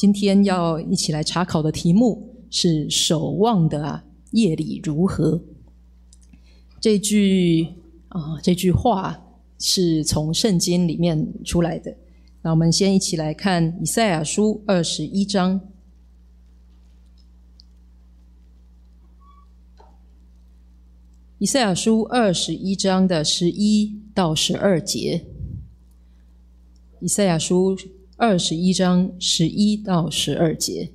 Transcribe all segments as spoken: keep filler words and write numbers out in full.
今天要一起来查考的题目是守望的啊夜里如何。这句啊这句话是从圣经里面出来的。那我们先一起来看以赛亚书二十一章。以赛亚书二十一章的十一到十二节。以赛亚书二十一章十一到十二节。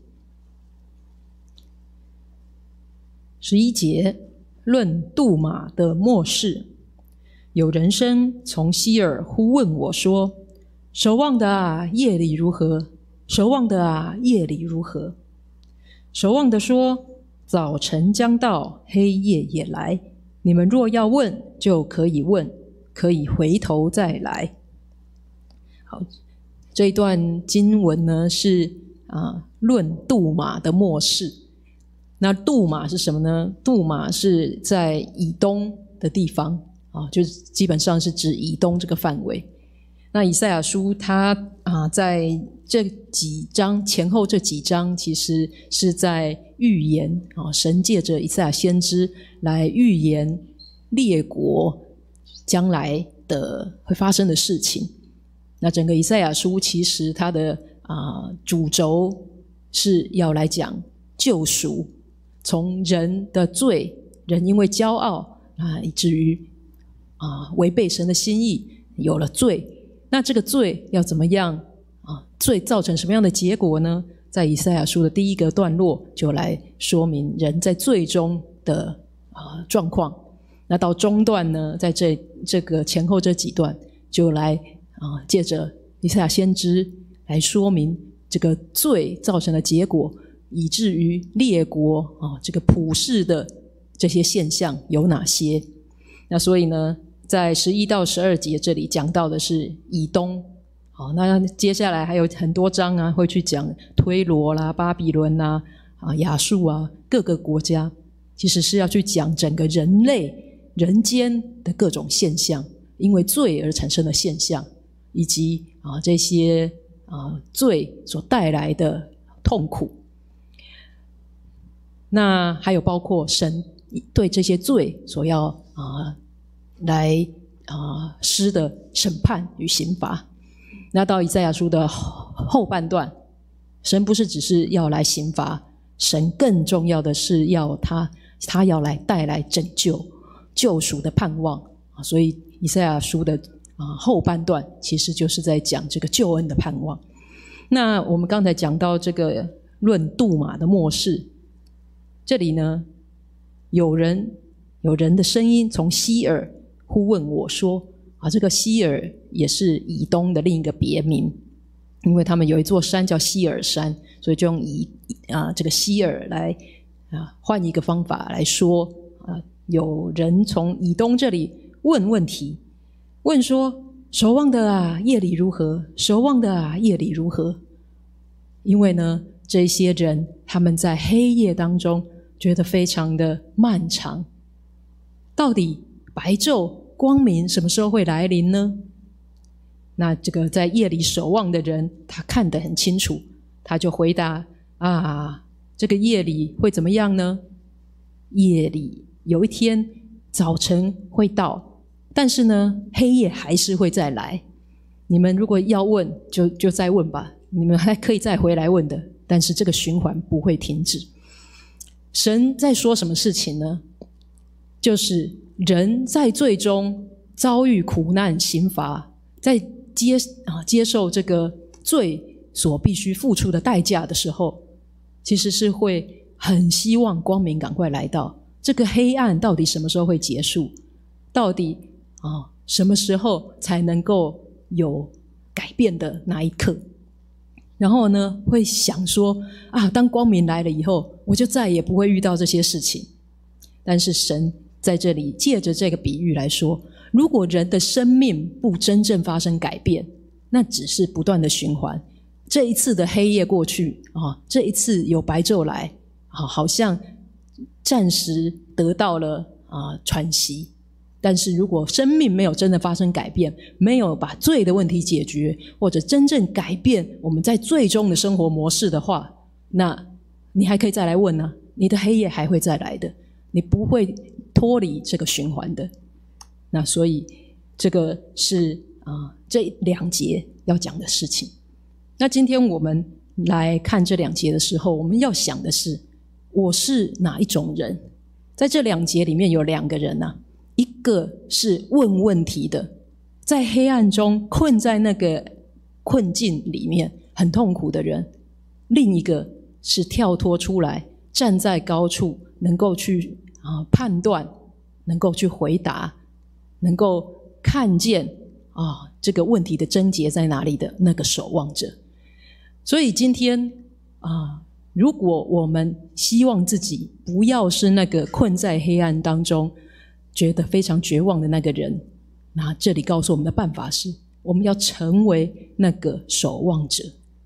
十一节，论杜马的末世。有人声从西尔呼问我说：守望的啊，夜里如何？守望的啊，夜里如何？守望的说：早晨将到，黑夜也来。你们若要问，就可以问，可以回头再来。好，这一段经文呢是啊论杜马的末世。那杜马是什么呢？杜马是在以东的地方啊，就是基本上是指以东这个范围。那以赛亚书它啊在这几章前后这几章，其实是在预言啊，神借着以赛亚先知来预言列国将来的会发生的事情。那整个以赛亚书其实它的啊主轴是要来讲救赎，从人的罪，人因为骄傲啊，以至于啊违背神的心意，有了罪。那这个罪要怎么样啊？罪造成什么样的结果呢？在以赛亚书的第一个段落就来说明人在罪中的啊状况。那到中段呢，在这这个前后这几段就来啊，借着以赛亚先知来说明这个罪造成的结果，以至于列国啊这个普世的这些现象有哪些。那所以呢，在十一到十二节这里讲到的是以东。好，那接下来还有很多章啊，会去讲推罗啦、巴比伦啦、啊亚述啊各个国家，其实是要去讲整个人类人间的各种现象，因为罪而产生的现象，以及啊这些啊罪所带来的痛苦。那还有包括神对这些罪所要啊来啊施的审判与刑罚。那到以赛亚书的后半段，神不是只是要来刑罚，神更重要的是要他他要来带来拯救救赎的盼望。所以以赛亚书的啊后半段其实就是在讲这个救恩的盼望。那我们刚才讲到这个论杜马的末世，这里呢有人有人的声音从西尔呼问我说啊，这个西尔也是以东的另一个别名，因为他们有一座山叫西尔山，所以就用以啊这个西尔来啊换一个方法来说啊，有人从以东这里问问题，问说：守望的啊，夜里如何？守望的啊，夜里如何？因为呢，这些人他们在黑夜当中觉得非常的漫长，到底白昼光明什么时候会来临呢？那这个在夜里守望的人，他看得很清楚，他就回答啊，这个夜里会怎么样呢？夜里有一天早晨会到，但是呢黑夜还是会再来。你们如果要问就就再问吧，你们还可以再回来问的，但是这个循环不会停止。神在说什么事情呢？就是人在罪中遭遇苦难刑罚，在接啊接受这个罪所必须付出的代价的时候，其实是会很希望光明赶快来到。这个黑暗到底什么时候会结束？到底啊什么时候才能够有改变的那一刻？然后呢，会想说啊，当光明来了以后，我就再也不会遇到这些事情。但是神在这里借着这个比喻来说，如果人的生命不真正发生改变，那只是不断的循环。这一次的黑夜过去啊，这一次有白昼来啊，好像暂时得到了啊喘息， 但是如果生命没有真的发生改变，没有把罪的问题解决，或者真正改变我们在罪中的生活模式的话，那你还可以再来问啊，你的黑夜还会再来的，你不会脱离这个循环的。那所以这个是啊、呃、这两节要讲的事情。那今天我们来看这两节的时候，我们要想的是，我是哪一种人？在这两节里面有两个人啊，一个是问问题的，在黑暗中困在那个困境里面很痛苦的人，另一个是跳脱出来，站在高处，能够去啊判断，能够去回答，能够看见啊这个问题的症结在哪里的那个守望者。所以今天啊，如果我们希望自己不要是那个困在黑暗当中觉得非常绝望的那个人，那这里告诉我们的办法是，我们要成为那个守望者。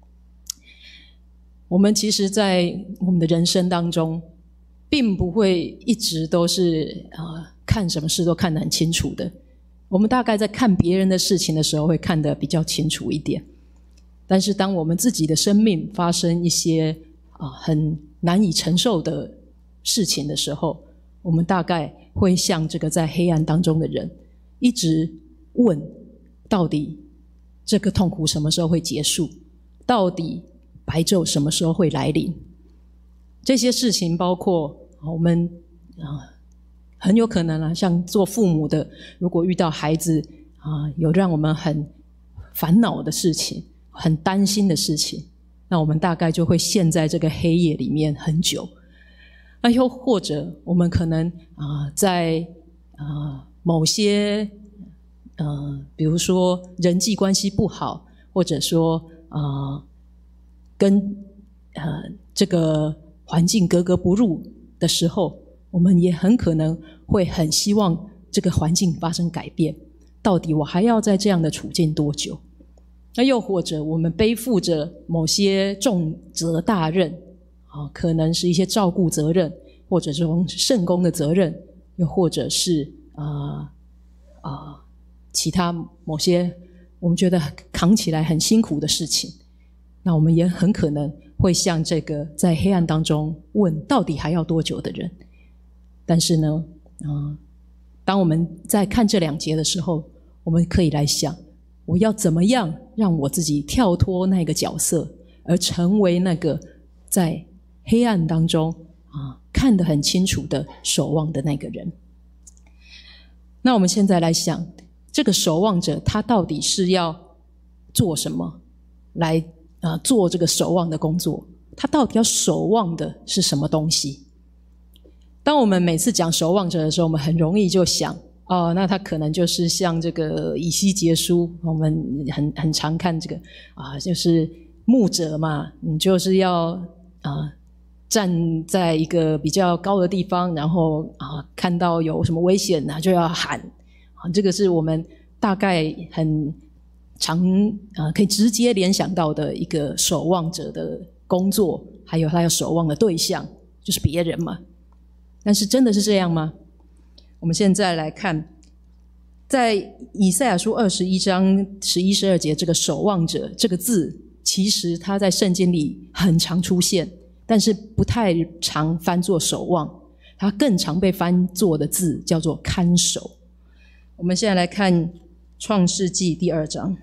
我们其实在我们的人生当中并不会一直都是、呃、看什么事都看得很清楚的，我们大概在看别人的事情的时候会看得比较清楚一点，但是当我们自己的生命发生一些、呃、很难以承受的事情的时候，我们大概会像这个在黑暗当中的人，一直问到底这个痛苦什么时候会结束，到底白昼什么时候会来临。这些事情包括我们、呃、很有可能啊，像做父母的，如果遇到孩子、呃、有让我们很烦恼的事情，很担心的事情，那我们大概就会陷在这个黑夜里面很久。那又或者我们可能、呃、在、呃、某些、呃、比如说人际关系不好，或者说、呃、跟、呃、这个环境格格不入的时候，我们也很可能会很希望这个环境发生改变，到底我还要在这样的处境多久？那又或者我们背负着某些重责大任、啊、可能是一些照顾责任，或者是圣工的责任，又或者是呃呃其他某些我们觉得扛起来很辛苦的事情，那我们也很可能会像这个在黑暗当中问到底还要多久的人。但是呢、呃、当我们在看这两节的时候，我们可以来想，我要怎么样让我自己跳脱那个角色，而成为那个在黑暗当中、啊、看得很清楚的守望的那个人。那我们现在来想，这个守望者他到底是要做什么来、呃、做这个守望的工作？他到底要守望的是什么东西？当我们每次讲守望者的时候，我们很容易就想哦，那他可能就是像这个以西结书，我们很很常看这个啊，就是牧者嘛，你就是要啊站在一个比较高的地方，然后啊看到有什么危险呢、啊，就要喊啊，这个是我们大概很常啊可以直接联想到的一个守望者的工作，还有他要守望的对象就是别人嘛。但是真的是这样吗？我们现在来看，在以赛亚书二十一章十一、十二节，这个守望者这个字，其实它在圣经里很常出现，但是不太常翻作守望，它更常被翻作的字叫做看守。我们现在来看创世纪第二章。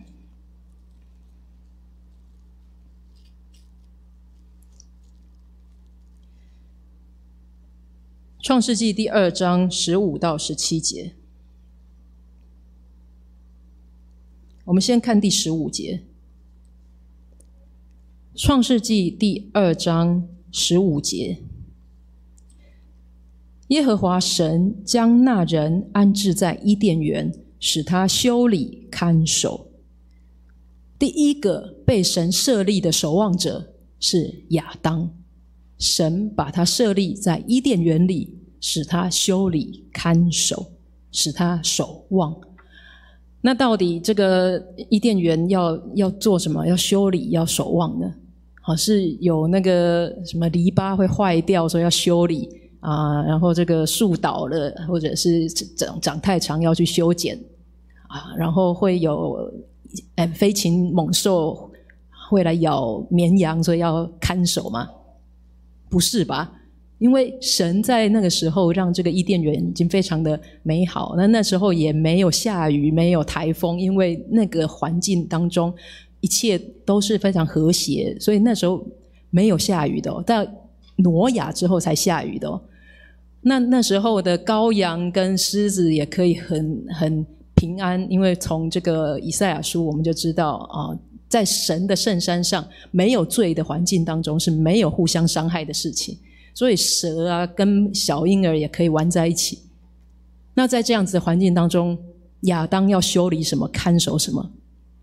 创世纪第二章十五到十七节，我们先看第十五节。创世纪第二章十五节，耶和华神将那人安置在伊甸园，使他修理看守。第一个被神设立的守望者是亚当，神把他设立在伊甸园里，使他修理看守，使他守望。那到底这个伊甸园要要做什么？要修理，要守望呢？好，是有那个什么篱笆会坏掉，所以要修理， 啊，然后这个树倒了，或者是长长太长要去修剪啊，然后会有呃飞禽猛兽会来咬绵羊，所以要看守吗？不是吧？因为神在那个时候让这个伊甸园已经非常的美好，那那时候也没有下雨，没有台风，因为那个环境当中一切都是非常和谐，所以那时候没有下雨的哦，到挪亚之后才下雨的哦。那那时候的羔羊跟狮子也可以很很平安，因为从这个以赛亚书我们就知道啊，在神的圣山上没有罪的环境当中是没有互相伤害的事情，所以蛇啊跟小婴儿也可以玩在一起。那在这样子的环境当中，亚当要修理什么，看守什么？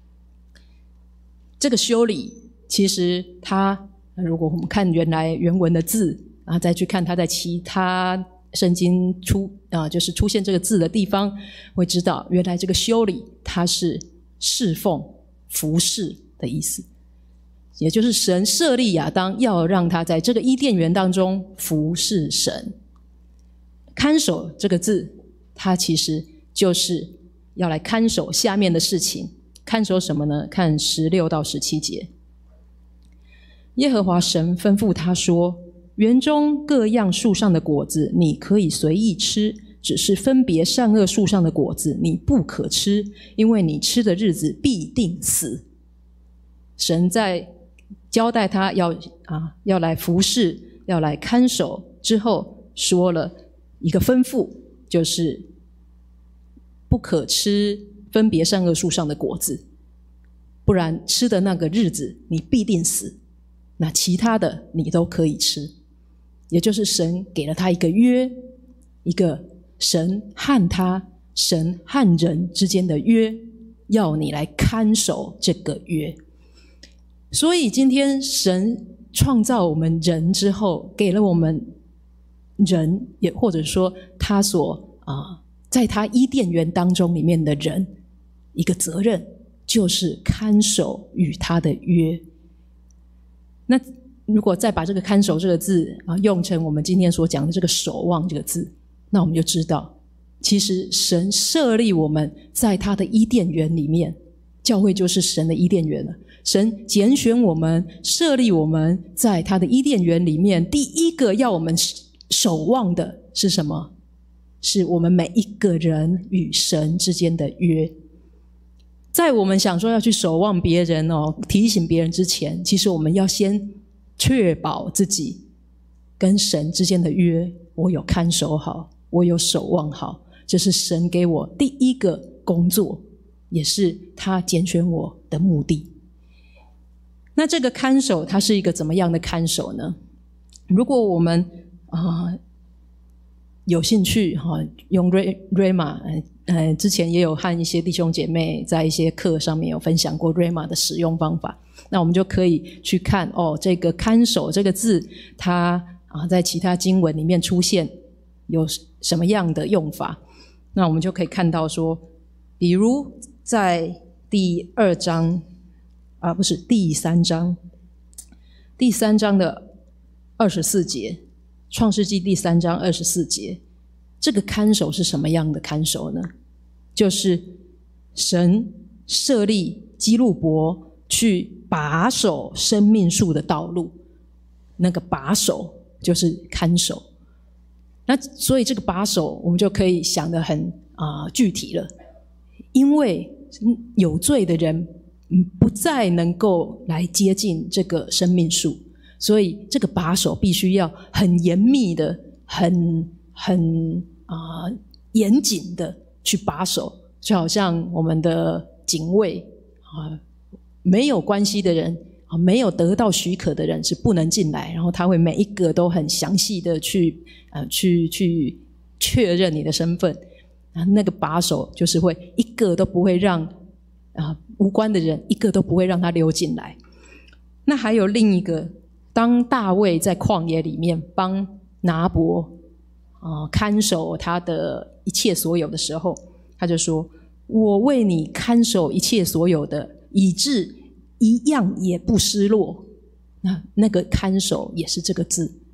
这个修理其实他如果我们看原来原文的字啊，再去看他在其他圣经出啊，就是出现这个字的地方，会知道原来这个修理它是侍奉、服侍的意思，也就是神设立亚当，要让他在这个伊甸园当中服侍神。看守这个字，它其实就是要来看守下面的事情。看守什么呢？看十六到十七节。耶和华神吩咐他说，园中各样树上的果子你可以随意吃，只是分别善恶树上的果子你不可吃，因为你吃的日子必定死。神在交代他要啊要来服侍，要来看守之后，说了一个吩咐，就是不可吃分别善恶树上的果子，不然吃的那个日子你必定死。那其他的你都可以吃，也就是神给了他一个约，一个神和他、神和人之间的约，要你来看守这个约。所以今天神创造我们人之后，给了我们人，也或者说他所啊，在他伊甸园当中里面的人一个责任，就是看守与他的约。那如果再把这个看守这个字啊用成我们今天所讲的这个守望这个字，那我们就知道，其实神设立我们在他的伊甸园里面，教会就是神的伊甸园了。神拣选我们，设立我们在他的伊甸园里面，第一个要我们守望的是什么？是我们每一个人与神之间的约。在我们想说要去守望别人哦，提醒别人之前，其实我们要先确保自己跟神之间的约，我有看守好，我有守望好，这是神给我第一个工作，也是他拣选我的目的。那这个看守它是一个怎么样的看守呢？如果我们啊、呃、有兴趣哈、哦，用 Rhema， 呃，之前也有和一些弟兄姐妹在一些课上面有分享过 Rhema 的使用方法，那我们就可以去看哦，这个看守这个字，它啊在其他经文里面出现有什么样的用法？那我们就可以看到说，比如在第二章啊，不是第三章，第三章的二十四节。创世纪第三章二十四节，这个看守是什么样的看守呢？就是神设立基路伯去把守生命树的道路，那个把守就是看守。那所以这个把守我们就可以想得很啊、呃、具体了，因为有罪的人不再能够来接近这个生命树，所以这个把守必须要很严密的、很很啊、呃、严谨的去把守，就好像我们的警卫啊、呃，没有关系的人啊，没有得到许可的人是不能进来，然后他会每一个都很详细的去呃去去确认你的身份啊，那个把守就是会一个都不会让啊无关的人一个都不会让他溜进来。那还有另一个。当大卫在旷野里面帮拿伯啊、呃、看守他的一切所有的时候，他就说：“我为你看守一切所有的，以致一样也不失落。”那那个看守也是这个字，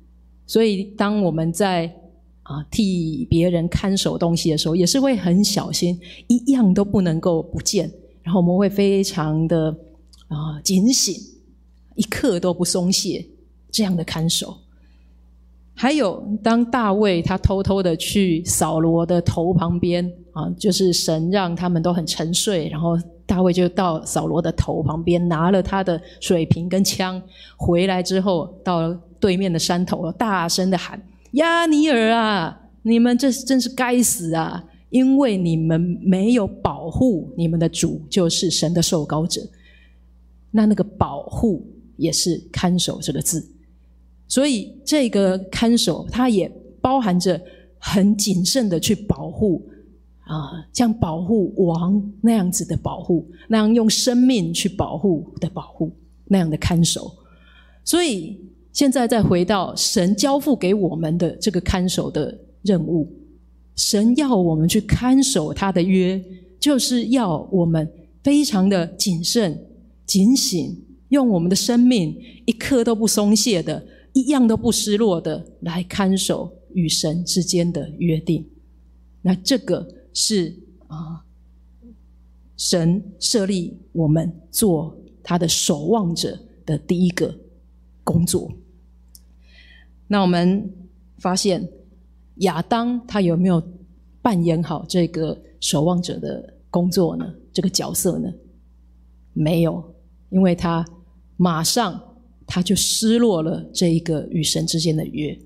所以当我们在啊替别人看守东西的时候，也是会很小心，一样都不能够不见，然后我们会非常的啊警醒，一刻都不松懈，这样的看守。还有当大卫他偷偷的去扫罗的头旁边啊，就是神让他们都很沉睡，然后大卫就到扫罗的头旁边，拿了他的水瓶跟枪，回来之后到对面的山头大声的喊：亚尼尔啊，你们这真是该死啊，因为你们没有保护你们的主，就是神的受膏者。那那个保护也是看守这个字，所以这个看守它也包含着很谨慎的去保护啊，像保护王那样子的保护，那样用生命去保护的保护，那样的看守。所以现在再回到神交付给我们的这个看守的任务，神要我们去看守他的约，就是要我们非常的谨慎警醒，用我们的生命一刻都不松懈的，一样都不失落的来看守与神之间的约定。那这个是啊，神设立我们做他的守望者的第一个工作。那我们发现亚当他有没有扮演好这个守望者的工作呢？这个角色呢？没有，因为他马上他就失落了这一个与神之间的约。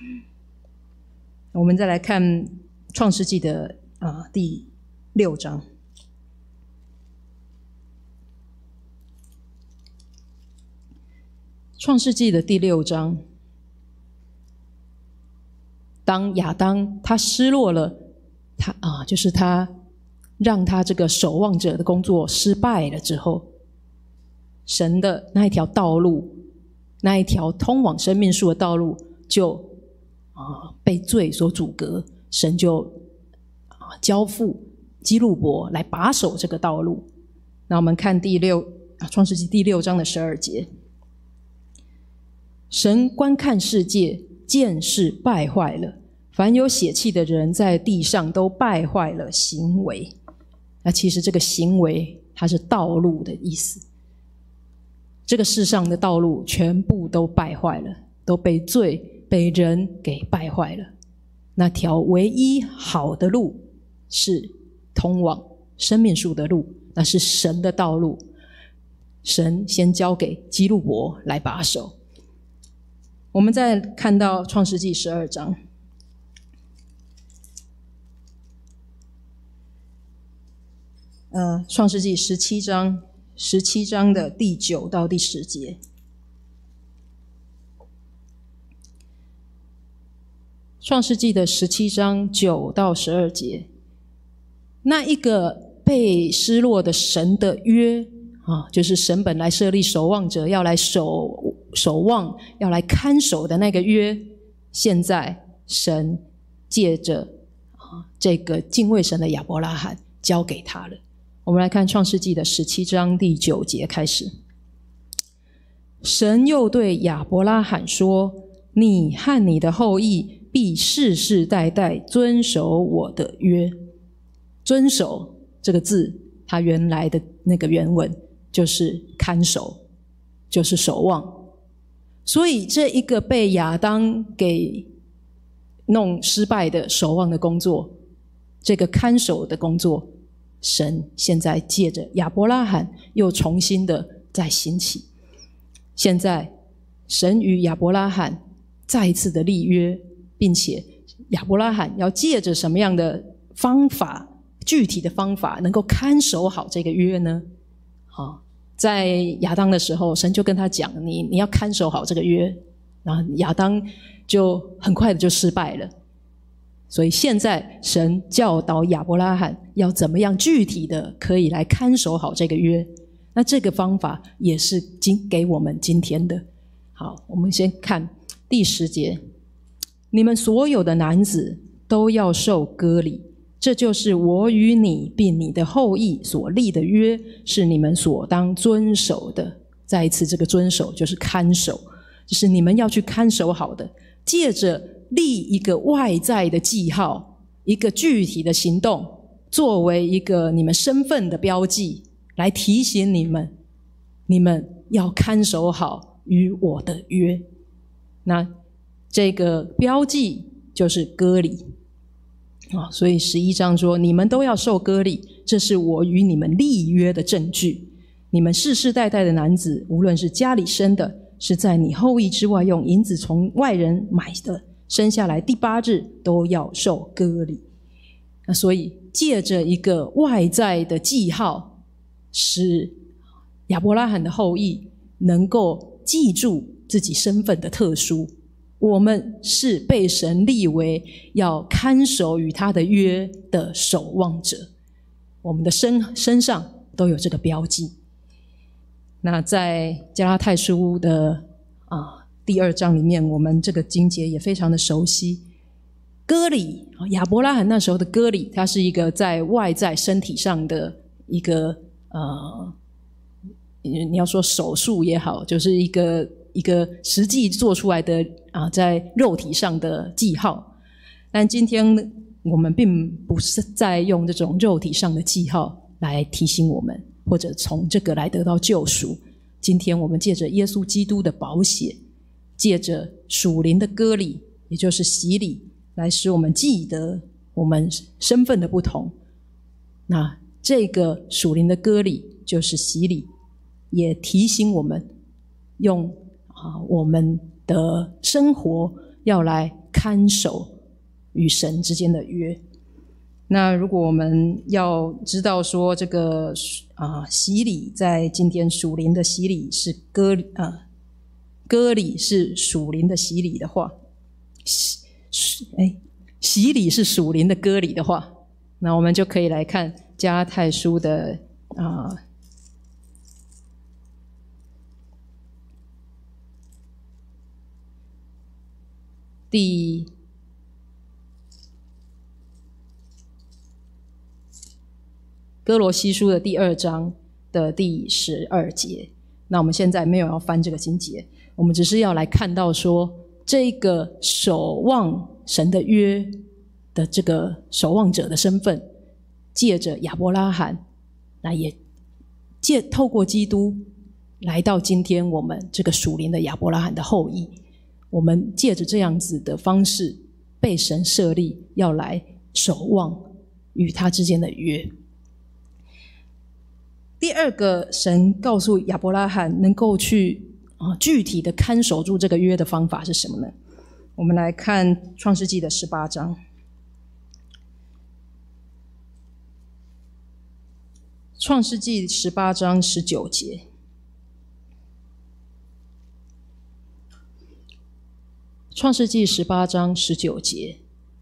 我们再来看创世纪的啊第六章。创世纪的第六章，当亚当他失落了，他啊，就是他让他这个守望者的工作失败了之后，神的那一条道路，那一条通往生命树的道路就啊被罪所阻隔，神就啊交付基路伯来把守这个道路。那我们看第六啊创世纪第六章的十二节。神观看世界，见是败坏了，凡有血气的人在地上都败坏了行为。那其实这个行为它是道路的意思，这个世上的道路全部都败坏了，都被罪被人给败坏了。那条唯一好的路是通往生命树的路，那是神的道路，神先交给基路伯来把守。我们再看到创世纪十二章，呃，创世纪十七章，十七章的第九到第十节。创世纪的十七章九到十二节，那一个被失落的神的约啊，就是神本来设立守望者要来守守望，要来看守的那个约，现在神借着啊这个敬畏神的亚伯拉罕交给他了。我们来看创世纪的十七章第九节开始。神又对亚伯拉罕说：你和你的后裔必世世代代遵守我的约。遵守这个字，它原来的那个原文就是看守，就是守望。所以这一个被亚当给弄失败的守望的工作，这个看守的工作，神现在借着亚伯拉罕又重新的再兴起。现在神与亚伯拉罕再一次的立约，并且亚伯拉罕要借着什么样的方法，具体的方法能够看守好这个约呢？好，在亚当的时候，神就跟他讲，你你要看守好这个约，然后亚当就很快的就失败了。所以现在神教导亚伯拉罕要怎么样具体的可以来看守好这个约，那这个方法也是今给我们今天的。好，我们先看第十节，你们所有的男子都要受割礼，这就是我与你并你的后裔所立的约，是你们所当遵守的。再一次，这个遵守就是看守，就是你们要去看守好的。 借着立一个外在的记号，一个具体的行动，作为一个你们身份的标记，来提醒你们，你们要看守好与我的约。那这个标记就是割礼啊，所以十一章说，你们都要受割礼，这是我与你们立约的证据。你们世世代代的男子，无论是家里生的，是在你后裔之外用银子从外人买的，生下来第八日都要受割礼。那所以借着一个外在的记号，使亚伯拉罕的后裔能够记住自己身份的特殊。我们是被神立为要看守与他的约的守望者，我们的身身上都有这个标记。那在加拉太书的啊第二章里面，我们这个经节也非常的熟悉。割礼，亚伯拉罕那时候的割礼，它是一个在外在身体上的一个呃，你要说手术也好，就是一个一个实际做出来的啊，在肉体上的记号。但今天我们并不是在用这种肉体上的记号来提醒我们，或者从这个来得到救赎。今天我们借着耶稣基督的宝血，借着属灵的割礼，也就是洗礼，来使我们记得我们身份的不同。那这个属灵的割礼就是洗礼，也提醒我们用啊我们的生活要来看守与神之间的约。那如果我们要知道说这个啊洗礼，在今天属灵的洗礼是割啊割礼是属灵的洗礼的话，洗哎洗礼是属灵的割礼的话，那我们就可以来看加拉太书的啊第哥罗西书的第二章的第十二节。那我们现在没有要翻这个经节，我们只是要来看到说，这个守望神的约的这个守望者的身份，借着亚伯拉罕，那也借透过基督来到今天我们这个属灵的亚伯拉罕的后裔。我们借着这样子的方式被神设立，要来守望与他之间的约。第二个，神告诉亚伯拉罕能够去啊具体的看守住这个约的方法是什么呢？我们来看创世纪的十八章。创世纪十八章十九节。创世纪十八章十九节，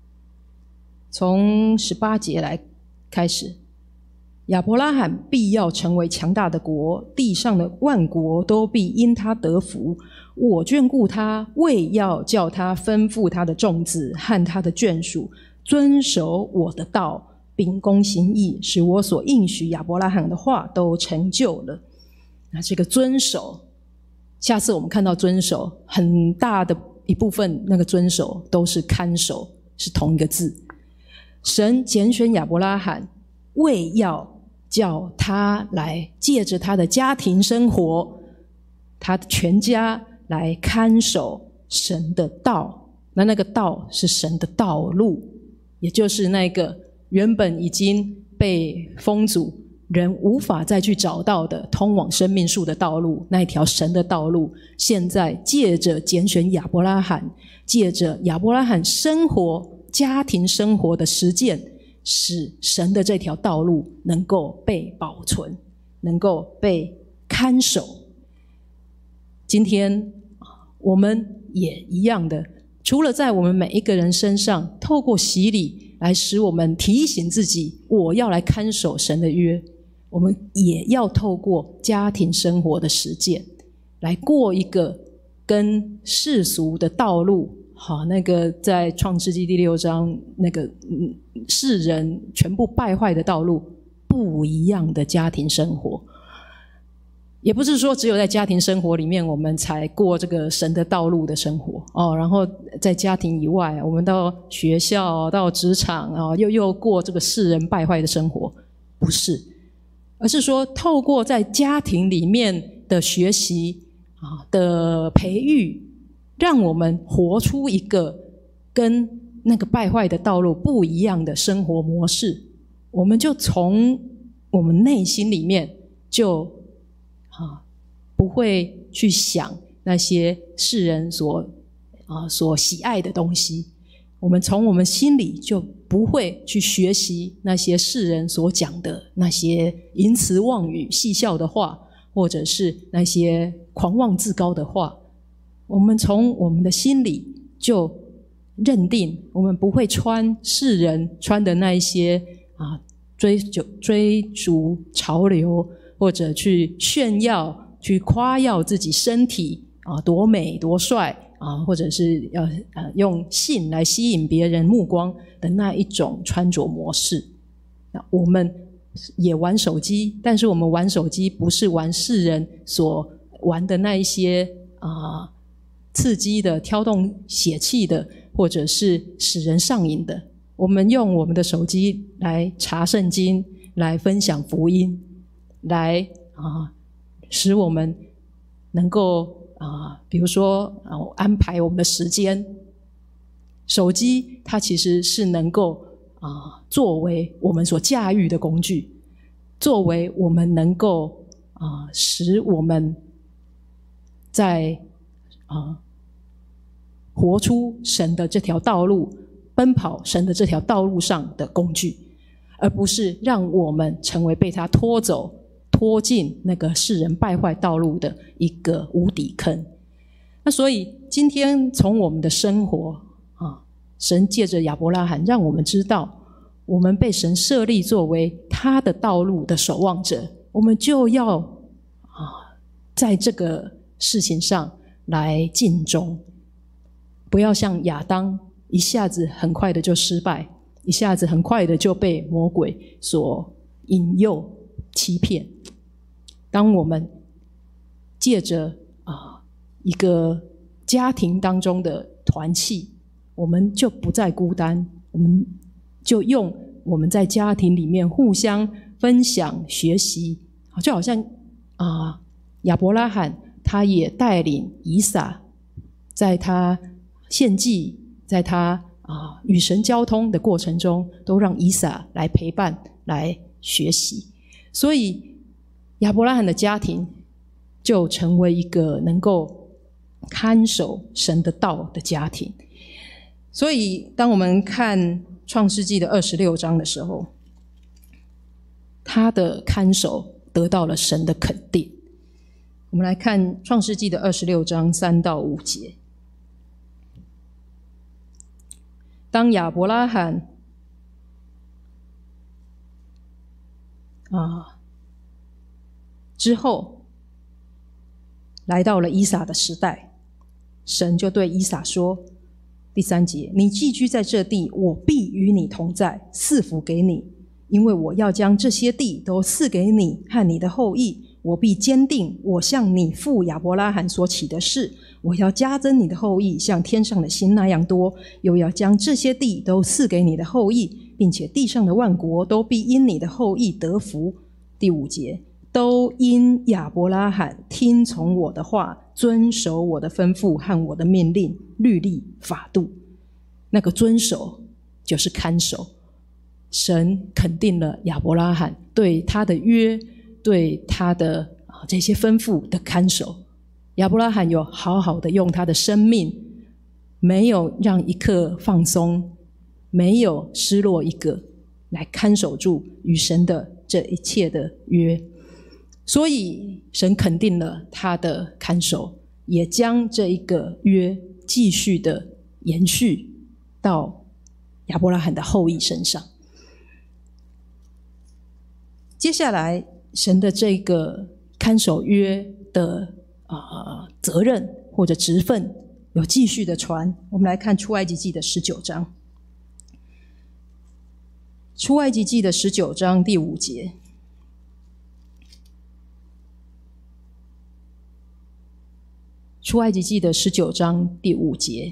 从十八节来开始。亚伯拉罕必要成为强大的国，地上的万国都必因他得福。我眷顾他，为要叫他吩咐他的众子和他的眷属遵守我的道，秉公行义，使我所应许亚伯拉罕的话都成就了。那这个遵守，下次我们看到遵守，很大的一部分那个遵守都是看守，是同一个字。神拣选亚伯拉罕，为要叫他来借着他的家庭生活，他的全家来看守神的道。那那个道是神的道路，也就是那个原本已经被封阻，人无法再去找到的通往生命树的道路，那一条神的道路，现在借着拣选亚伯拉罕，借着亚伯拉罕生活家庭生活的实践，使神的这条道路能够被保存，能够被看守。今天我们也一样的，除了在我们每一个人身上透过洗礼来使我们提醒自己我要来看守神的约，我们也要透过家庭生活的实践来过一个跟世俗的道路，好，那个在创世纪第六章那个嗯世人全部败坏的道路不一样的家庭生活。 也不是说只有在家庭生活里面我们才过这个神的道路的生活哦，然后在家庭以外，我们到学校、到职场啊、哦，又又过这个世人败坏的生活，不是，而是说透过在家庭里面的学习啊的培育，让我们活出一个跟那个败坏的道路不一样的生活模式，我们就从我们内心里面就啊，不会去想那些世人所啊所喜爱的东西，我们从我们心里就不会去学习那些世人所讲的那些淫词妄语、戏笑的话，或者是那些狂妄自高的话。我们从我们的心里就认定，我们不会穿世人穿的那一些啊追求追逐潮流，或者去炫耀、去夸耀自己身体啊多美多帅啊，或者是要呃用性来吸引别人目光的那一种穿着模式。那我们也玩手机，但是我们玩手机不是玩世人所玩的那一些啊刺激的、挑动血气的，或者是使人上瘾的。我们用我们的手机来查圣经，来分享福音，来啊，使我们能够啊，比如说啊，安排我们的时间。手机它其实是能够啊，作为我们所驾驭的工具，作为我们能够啊，使我们在啊活出神的这条道路，奔跑神的这条道路上的工具，而不是让我们成为被他拖走、拖进那个世人败坏道路的一个无底坑。那所以今天从我们的生活啊，神借着亚伯拉罕让我们知道，我们被神设立作为他的道路的守望者，我们就要啊，在这个事情上来尽忠，不要像亚当一下子很快的就失败，一下子很快的就被魔鬼所引诱欺骗。当我们借着啊一个家庭当中的团契，我们就不再孤单，我们就用我们在家庭里面互相分享学习，就好像啊亚伯拉罕他也带领以撒，在他献祭，在他啊与神交通的过程中，都让以撒来陪伴、来学习。所以亚伯拉罕的家庭就成为一个能够看守神的道的家庭。所以当我们看创世纪的二十六章的时候，他的看守得到了神的肯定。我们来看创世纪的二十六章三到五节。当亚伯拉罕啊之后来到了以撒的时代，神就对以撒说，第三节，你寄居在这地，我必与你同在，赐福给你，因为我要将这些地都赐给你和你的后裔，我必坚定我向你父亚伯拉罕所起的誓，我要加增你的后裔像天上的星那样多，又要将这些地都赐给你的后裔，并且地上的万国都必因你的后裔得福。第五节，都因亚伯拉罕听从我的话，遵守我的吩咐和我的命令、律例、法度。那个遵守就是看守。神肯定了亚伯拉罕对他的约，对他的、啊、这些吩咐的看守。亚伯拉罕有好好的用他的生命，没有让一刻放松，没有失落一个，来看守住与神的这一切的约。所以神肯定了他的看守，也将这一个约继续的延续到亚伯拉罕的后裔身上。接下来神的这个看守约的、呃、责任或者职分有继续的传。我们来看出埃及记的十九章。出埃及记的十九章第五节， 出埃及记的十九章第五节。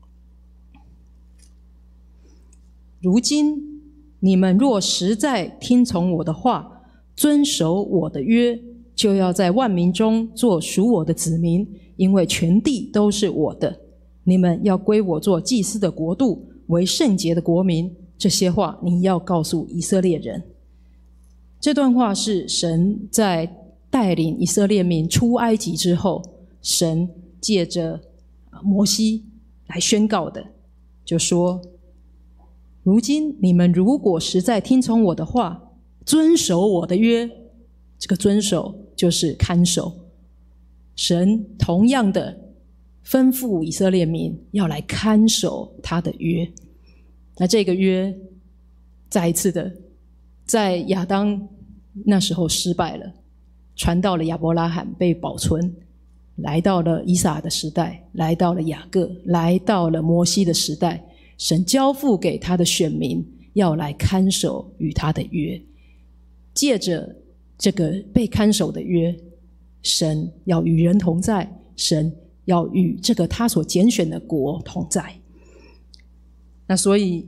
如今你们若实在听从我的话，遵守我的约，就要在万民中做属我的子民，因为全地都是我的。你们要归我做祭司的国度，为圣洁的国民。这些话你要告诉以色列人。这段话是神在带领以色列民出埃及之后，神借着摩西来宣告的，就说如今你们如果实在听从我的话，遵守我的约，这个遵守就是看守。神同样的吩咐以色列民要来看守他的约。那这个约再一次的在亚当那时候失败了，传到了亚伯拉罕被保存，来到了以撒的时代，来到了雅各，来到了摩西的时代，神交付给他的选民要来看守与他的约。借着这个被看守的约，神要与人同在，神要与这个他所拣选的国同在。那所以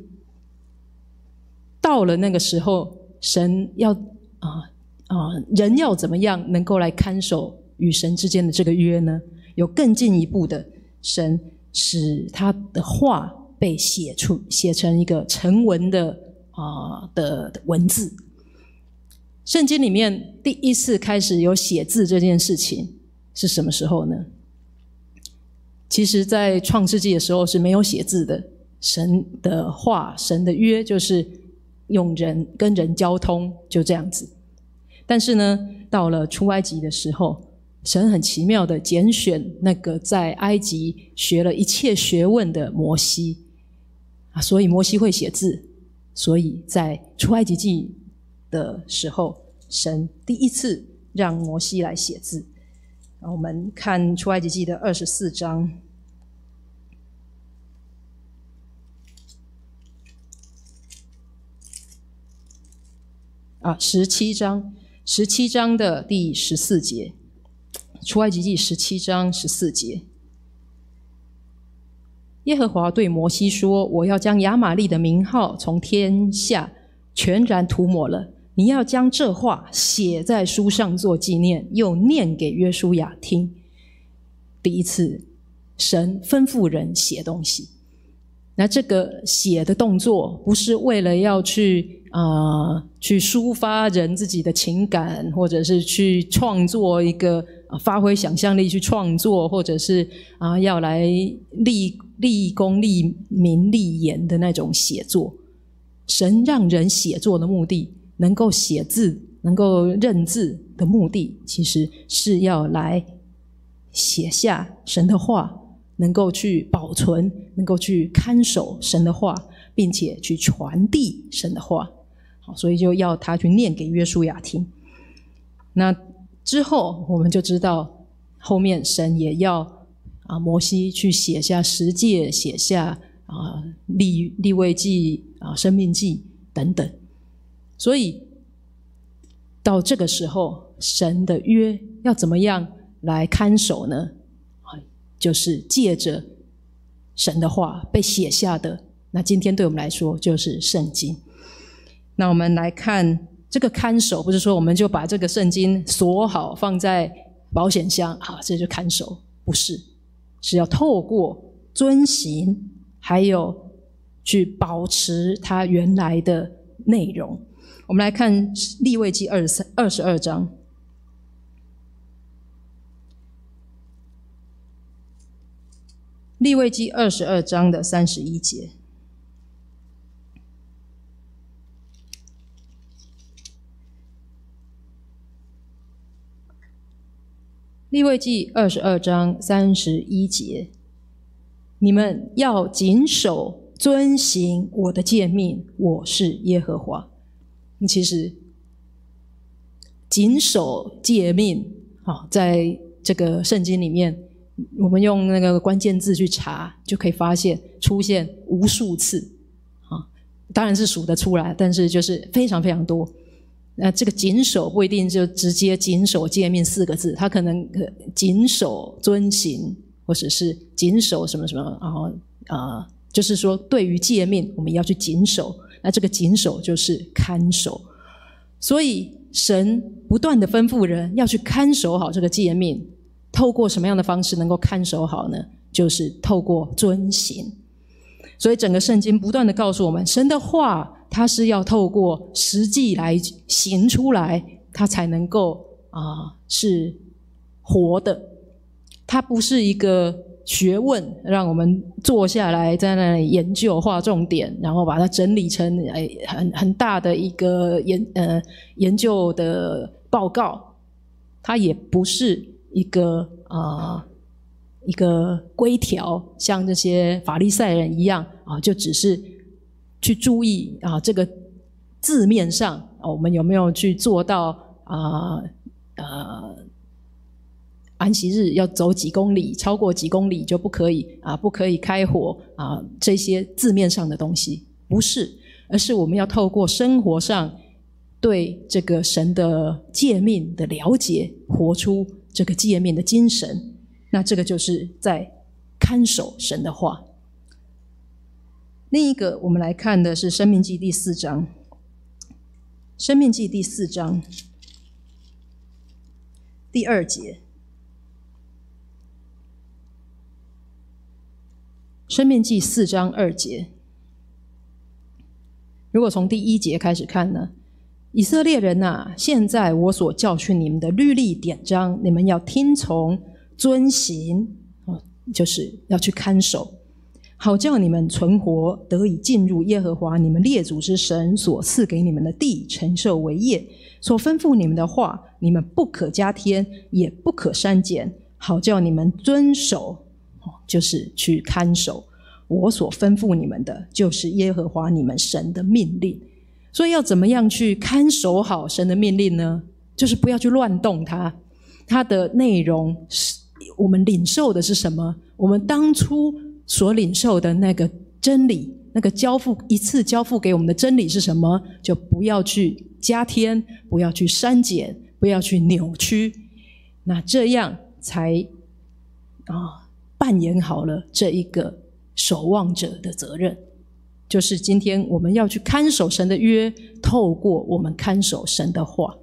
到了那个时候，神要啊啊、呃呃、人要怎么样能够来看守与神之间的这个约呢？有更进一步的，神使他的话被写出写成一个成文的啊、呃、的, 的文字。圣经里面第一次开始有写字这件事情是什么时候呢？其实在创世纪的时候是没有写字的，神的话，神的约就是用人跟人交通，就这样子。但是呢，到了出埃及的时候，神很奇妙的拣选那个在埃及学了一切学问的摩西啊，所以摩西会写字，所以在出埃及记的时候，神第一次让摩西来写字。然后我们看出埃及记的二十四章。啊，十七章，十七章的第十四节，出埃及记十七章十四节，耶和华对摩西说：“我要将亚玛力的名号从天下全然涂抹了。你要将这话写在书上做纪念，又念给约书亚听。”第一次，神吩咐人写东西。那这个写的动作不是为了要去啊、呃、去抒发人自己的情感，或者是去创作一个、呃、发挥想象力去创作，或者是啊、呃、要来立立功立名立言的那种写作。神让人写作的目的，能够写字能够认字的目的，其实是要来写下神的话，能够去保存，能够去看守神的话，并且去传递神的话。好，所以就要他去念给约书亚听。那之后我们就知道，后面神也要啊摩西去写下十诫，写下啊利利未记啊申命记等等。所以到这个时候，神的约要怎么样来看守呢？就是借着神的话被写下的，那今天对我们来说就是圣经。那我们来看这个看守，不是说我们就把这个圣经锁好放在保险箱啊，这就看守，不是，是要透过遵行，还有去保持它原来的内容。我们来看利未记二十二章。利未记二十二章的三十一节，利未记二十二章三十一节，你们要谨守遵行我的诫命，我是耶和华。其实谨守诫命，好，在这个圣经里面，我们用那个关键字去查，就可以发现出现无数次啊，当然是数得出来，但是就是非常非常多。那这个谨守不一定就直接谨守诫命四个字，它可能谨守遵行或者是谨守什么什么，然后呃，就是说对于诫命我们要去谨守，那这个谨守就是看守。所以神不断的吩咐人要去看守好这个诫命，透过什么样的方式能够看守好呢？就是透过遵行。所以整个圣经不断的告诉我们，神的话它是要透过实际来行出来，它才能够啊、呃、是活的。它不是一个学问，让我们坐下来在那里研究画重点，然后把它整理成哎很很大的一个研呃研究的报告。它也不是一个啊、呃、一个规条，像这些法利赛人一样啊，就只是去注意啊这个字面上啊我们有没有去做到啊呃安息日要走几公里，超过几公里就不可以啊，不可以开火啊，这些字面上的东西不是，而是我们要透过生活上对这个神的诫命的了解，活出这个诫命的精神。那这个就是在看守神的话。另一个我们来看的是申命记第四章，申命记第四章第二节。申命记四章二节，如果从第一节开始看呢，以色列人啊，现在我所教训你们的律例典章，你们要听从遵行，就是要去看守，好叫你们存活，得以进入耶和华你们列祖之神所赐给你们的地，承受为业。所吩咐你们的话，你们不可加添，也不可删减，好叫你们遵守，就是去看守我所吩咐你们的，就是耶和华你们神的命令。所以要怎么样去看守好神的命令呢？就是不要去乱动它，它的内容是我们领受的是什么，我们当初所领受的那个真理，那个交付一次交付给我们的真理是什么，就不要去加添，不要去删减，不要去扭曲，那这样才啊扮演好了这一个守望者的责任。就是今天我们要去看守神的约，透过我们看守神的话。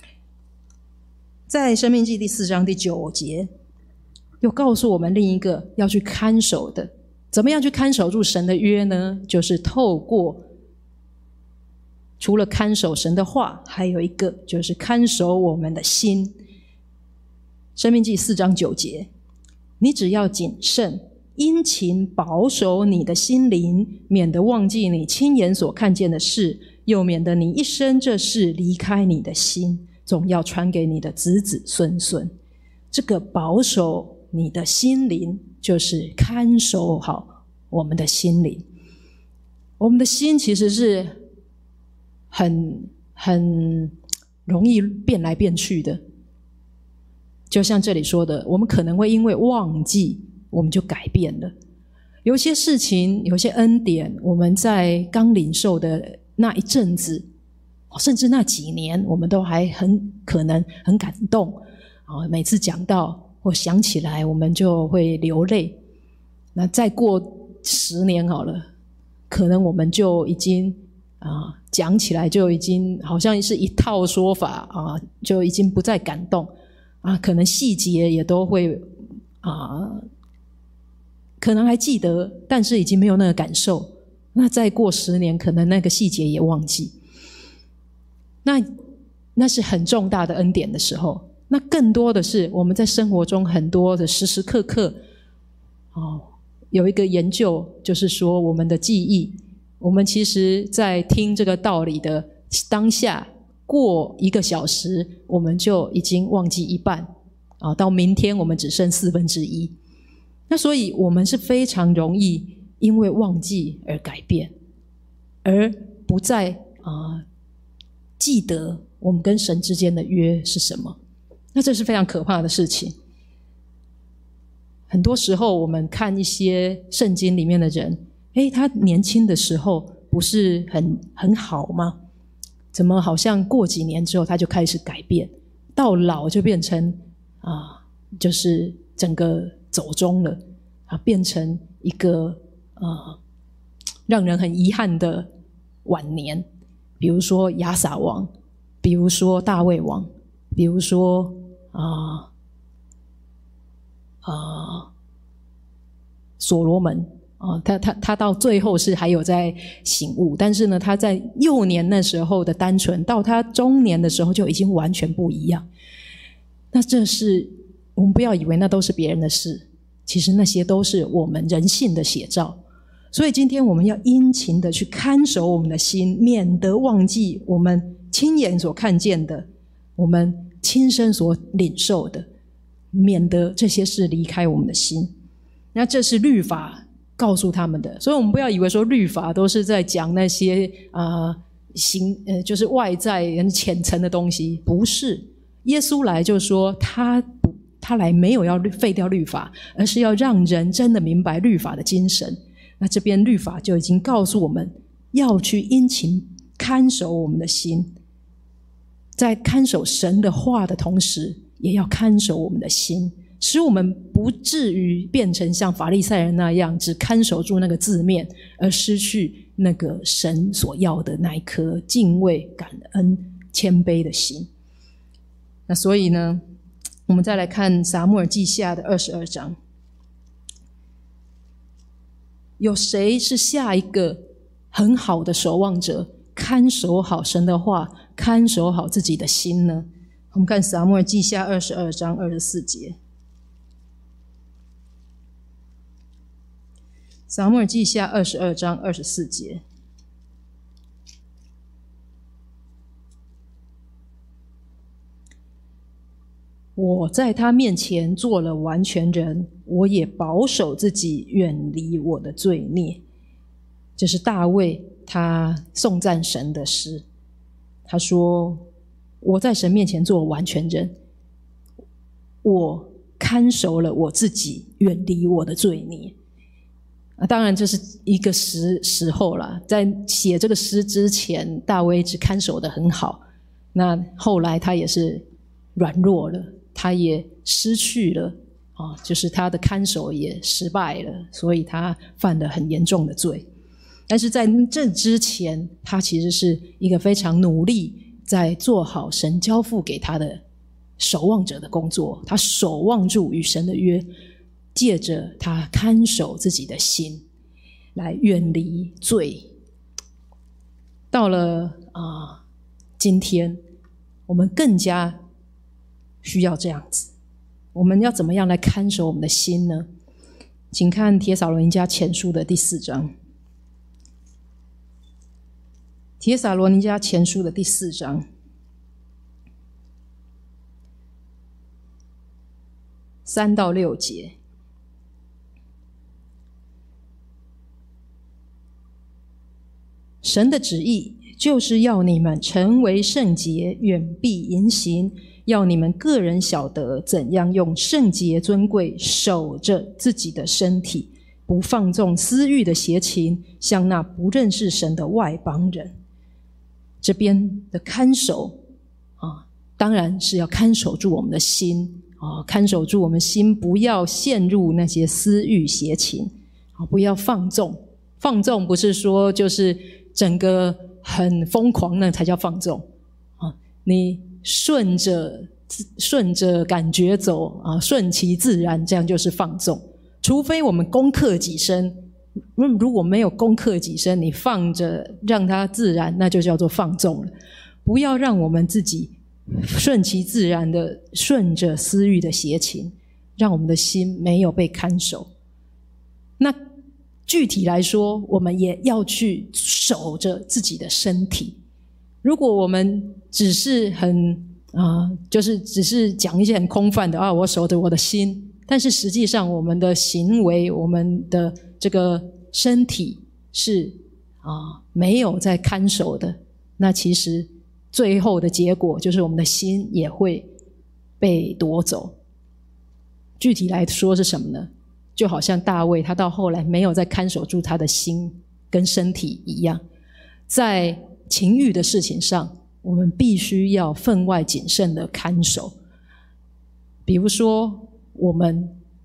在申命记第四章第九节又告诉我们另一个要去看守的，怎么样去看守住神的约呢？就是透过除了看守神的话，还有一个就是看守我们的心。申命记四章九节，你只要谨慎殷勤保守你的心灵，免得忘记你亲眼所看见的事，又免得你一生这事离开你的心，总要传给你的子子孙孙。这个保守你的心灵，就是看守好我们的心灵。我们的心其实是很很容易变来变去的，就像这里说的，我们可能会因为忘记我们就改变了。有些事情，有些恩典，我们在刚领受的那一阵子，甚至那几年，我们都还很可能很感动啊！每次讲到或想起来，我们就会流泪。那再过十年好了，可能我们就已经啊讲起来就已经好像是一套说法啊，就已经不再感动啊，可能细节也都会啊。可能还记得，但是已经没有那个感受。那再过十年，可能那个细节也忘记。那那是很重大的恩典的时候。那更多的是我们在生活中很多的时时刻刻，哦，有一个研究就是说，我们的记忆，我们其实在听这个道理的当下，过一个小时，我们就已经忘记一半啊，到明天我们只剩四分之一。那所以我们是非常容易因为忘记而改变，而不再啊、呃、记得我们跟神之间的约是什么。那这是非常可怕的事情。很多时候我们看一些圣经里面的人，诶，他年轻的时候不是很很好吗？怎么好像过几年之后他就开始改变，到老就变成啊、呃，就是整个走中了啊，变成一个呃让人很遗憾的晚年。比如说亚撒王，比如说大卫王，比如说啊啊所罗门啊，他他他到最后是还有在醒悟，但是呢，他在幼年那时候的单纯，到他中年的时候就已经完全不一样。那这是我们不要以为那都是别人的事，其实那些都是我们人性的写照。所以今天我们要殷勤的去看守我们的心，免得忘记我们亲眼所看见的，我们亲身所领受的，免得这些事离开我们的心。那这是律法告诉他们的，所以我们不要以为说律法都是在讲那些啊、呃、行呃就是外在很浅层的东西，不是。耶稣来就说他不他来没有要废掉律法，而是要让人真的明白律法的精神。那这边律法就已经告诉我们要去殷勤看守我们的心，在看守神的话的同时，也要看守我们的心，使我们不至于变成像法利赛人那样只看守住那个字面，而失去那个神所要的那一颗敬畏、感恩、谦卑的心。那所以呢，我们再来看撒母耳记下的二十二章，有谁是下一个很好的守望者，看守好神的话，看守好自己的心呢？我们看撒母耳记下二十二章二十四节。撒母耳记下二十二章二十四节。我在他面前做了完全人，我也保守自己远离我的罪孽。这是大卫他颂赞神的诗，他说我在神面前做完全人，我看守了我自己，远离我的罪孽。啊，当然这是一个时时候啦，在写这个诗之前，大卫只看守得很好，那后来他也是软弱了，他也失去了啊，就是他的看守也失败了，所以他犯了很严重的罪。但是在这之前，他其实是一个非常努力在做好神交付给他的守望者的工作，他守望住与神的约，借着他看守自己的心来远离罪。到了啊，今天我们更加需要这样子。我们要怎么样来看守我们的心呢？请看帖撒罗尼迦前书的第四章。帖撒罗尼迦前书的第四章三到六节。神的旨意就是要你们成为圣洁，远避淫行，要你们个人晓得怎样用圣洁尊贵守着自己的身体，不放纵私欲的邪情，像那不认识神的外邦人。这边的看守啊，当然是要看守住我们的心啊，看守住我们心，不要陷入那些私欲邪情啊，不要放纵。放纵不是说就是整个很疯狂那才叫放纵啊，你顺着顺着感觉走啊，顺其自然，这样就是放纵。除非我们攻克己身，如果没有攻克己身，你放着让它自然，那就叫做放纵了。不要让我们自己顺其自然的顺着私欲的邪情，让我们的心没有被看守。那具体来说，我们也要去守着自己的身体。如果我们只是很啊、呃，就是只是讲一些很空泛的啊，我守着我的心，但是实际上我们的行为，我们的这个身体是啊、呃、没有在看守的，那其实最后的结果就是我们的心也会被夺走。具体来说是什么呢？就好像大卫他到后来没有再看守住他的心跟身体一样，在情欲的事情上，我们必须要分外谨慎的看守。比如说我们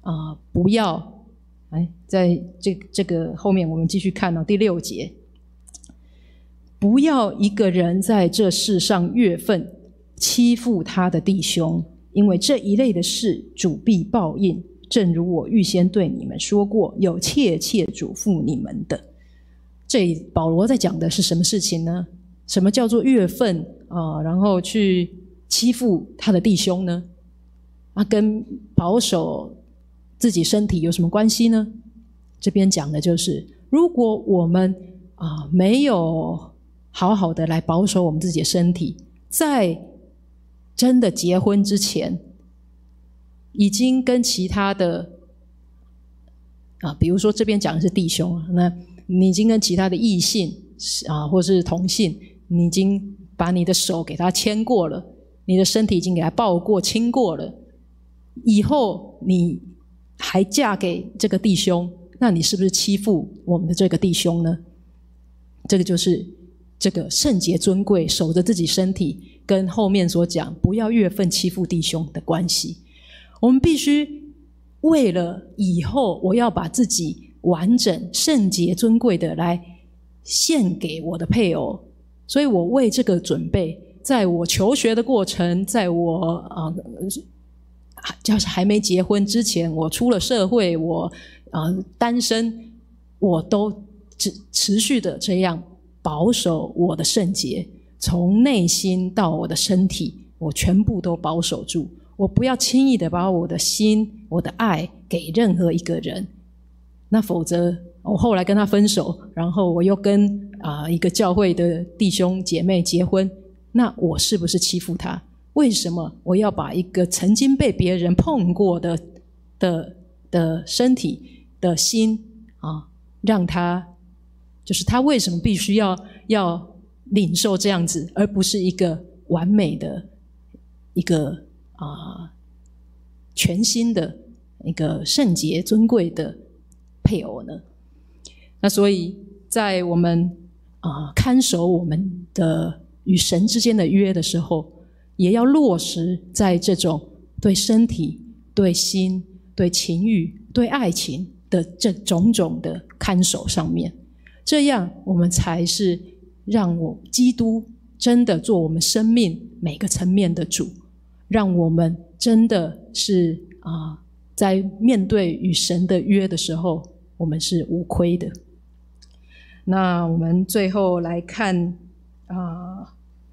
啊、呃，不要，哎，在这这个后面我们继续看到、哦、第六节，不要一个人在这世上越分，欺负他的弟兄，因为这一类的事主必报应。正如我预先对你们说过，有切切嘱咐你们的。这里保罗在讲的是什么事情呢？什么叫做越分啊？然后去欺负他的弟兄呢？啊，跟保守自己身体有什么关系呢？这边讲的就是，如果我们啊没有好好的来保守我们自己的身体，在真的结婚之前，已经跟其他的啊，比如说这边讲的是弟兄，那你已经跟其他的异性啊，或是同性，你已经把你的手给他牵过了，你的身体已经给他抱过、亲过了，以后你还嫁给这个弟兄，那你是不是欺负我们的这个弟兄呢？这个就是这个圣洁尊贵，守着自己身体，跟后面所讲不要越分欺负弟兄的关系。我们必须为了以后我要把自己完整、圣洁、尊贵的来献给我的配偶，所以我为这个准备，在我求学的过程，在我啊，就是还没结婚之前，我出了社会，我啊单身，我都持持续的这样保守我的圣洁，从内心到我的身体，我全部都保守住。我不要轻易的把我的心、我的爱给任何一个人，那否则我后来跟他分手，然后我又跟啊、呃、一个教会的弟兄姐妹结婚，那我是不是欺负他？为什么我要把一个曾经被别人碰过的的的身体的心啊，让他就是他为什么必须要要领受这样子，而不是一个完美的一个啊、呃，全新的一个圣洁尊贵的配偶呢？那所以在我们啊、呃、看守我们的与神之间的约的时候，也要落实在这种对身体、对心、对情欲、对爱情的这种种的看守上面，这样我们才是让我基督真的做我们生命每个层面的主，让我们真的是啊、呃，在面对与神的约的时候，我们是无亏的。那我们最后来看啊、呃，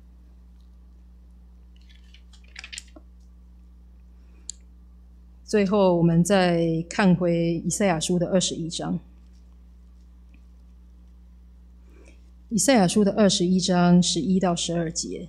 最后我们再看回以赛亚书的二十一章。以赛亚书的二十一章十一到十二节。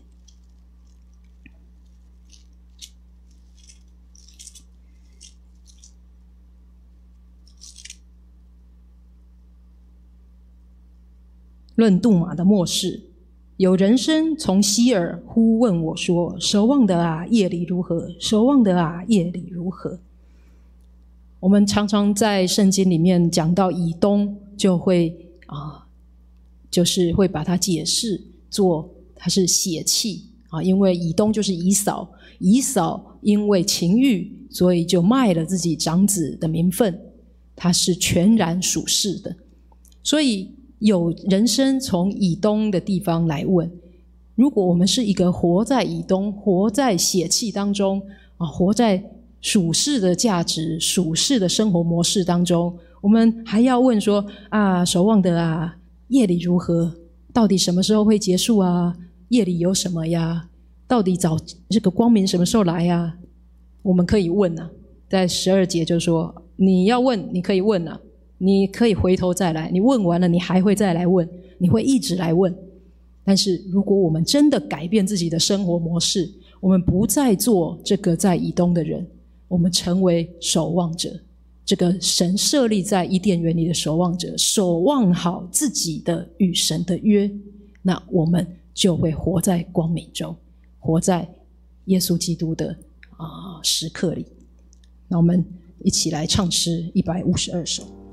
论杜马的末世，有人声从西尔呼问我说：守望的啊，夜里如何？守望的啊，夜里如何？我们常常在圣经里面讲到以东，就会啊，就是会把它解释做它是血气啊，因为以东就是以扫，以扫因为情欲，所以就卖了自己长子的名分，他是全然属世的。所以有人声从以东的地方来问，如果我们是一个活在以东、活在血气当中啊，活在属世的价值、属世的生活模式当中，我们还要问说啊，守望的啊，夜里如何？到底什么时候会结束啊？夜里有什么呀？到底早这个光明什么时候来呀？我们可以问啊，在十二节就说你要问，你可以问啊，你可以回头再来，你问完了你还会再来问，你会一直来问。但是如果我们真的改变自己的生活模式，我们不再做这个在以东的人，我们成为守望者，这个神设立在伊甸园里的守望者，守望好自己的与神的约，那我们就会活在光明中，活在耶稣基督的、呃、时刻里。那我们一起来唱诗一百五十二首。